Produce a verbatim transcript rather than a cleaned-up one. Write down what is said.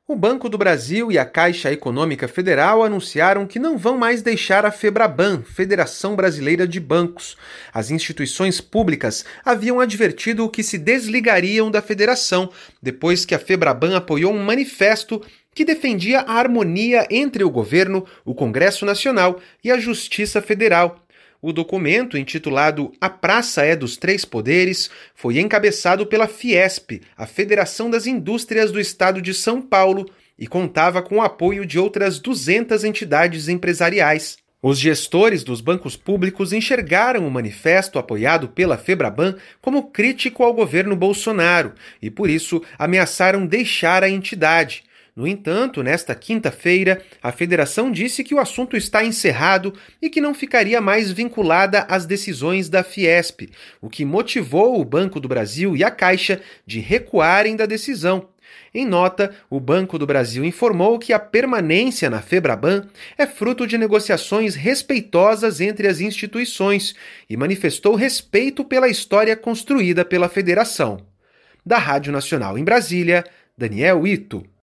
O Banco do Brasil e a Caixa Econômica Federal anunciaram que não vão mais deixar a FEBRABAN, Federação Brasileira de Bancos. As instituições públicas haviam advertido que se desligariam da federação, depois que a FEBRABAN apoiou um manifesto que defendia a harmonia entre o governo, o Congresso Nacional e a Justiça Federal. O documento, intitulado A Praça é dos Três Poderes, foi encabeçado pela Fiesp, a Federação das Indústrias do Estado de São Paulo, e contava com o apoio de outras duzentas entidades empresariais. Os gestores dos bancos públicos enxergaram o manifesto apoiado pela FEBRABAN como crítico ao governo Bolsonaro e, por isso, ameaçaram deixar a entidade. No entanto, nesta quinta-feira, a federação disse que o assunto está encerrado e que não ficaria mais vinculada às decisões da Fiesp, o que motivou o Banco do Brasil e a Caixa de recuarem da decisão. Em nota, o Banco do Brasil informou que a permanência na FEBRABAN é fruto de negociações respeitosas entre as instituições e manifestou respeito pela história construída pela federação. Da Rádio Nacional em Brasília, Daniel Ito.